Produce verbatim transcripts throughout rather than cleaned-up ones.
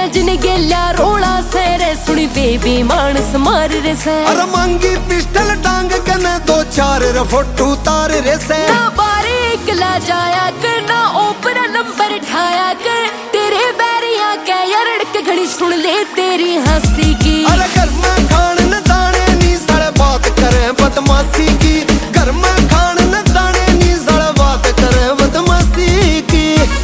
जिन गेल्या रोड़ा से रे सुनी बेबी मानस मार रे से। अरे मांगी पिस्टल टांग के न दो चार रे फोटो तार रे से। ना बारीक ला जाया कर ना ओपरा नंबर ठाया कर तेरे बैरिया के यार के घड़ी सुन ले तेरी हंसी की। अरे घर में खान न दाने नी साले बात करे बदमाशी की। घर में खान न दाने नी साले बात करे बदमाशी की।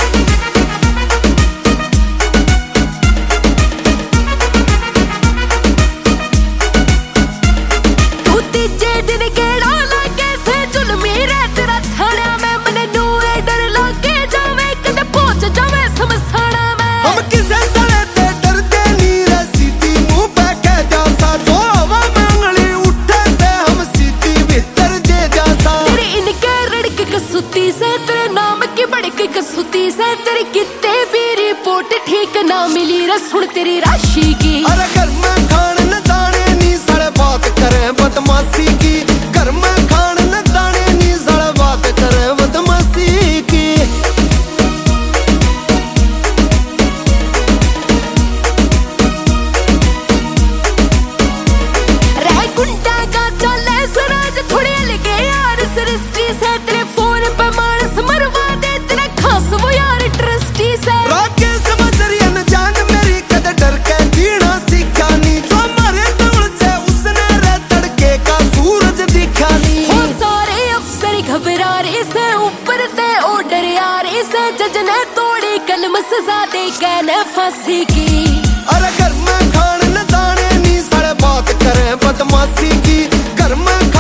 कसुती से तेरी कितने भी रिपोर्ट ठीक ना मिली रे सुन तेरी राशि की। अरे घर में खान न दाने नी साले बात करे बदमाशी की। घर में खान न दाने नी साले बात करे बदमाशी की। रह गुंडा का चले सूरज थोड़ी लगे यार सृष्टि से तेरे फोन पे मानस मरवा वो यार ट्रस्टी से। राकेश मजरियन जान मेरी कद डर के जीना सीखा नी। जो मारे दौड़ से उसने रे तड़के का सूरज दिखा नी। हो सारे अफसर घबरा रहे से ऊपर ते ऑर्डर आ रहे से जज ने तोड़ी कलम सजा दे के ने फांसी की। अरे घर में खान न दाने नी साले बात करे बदमाशी की। घर में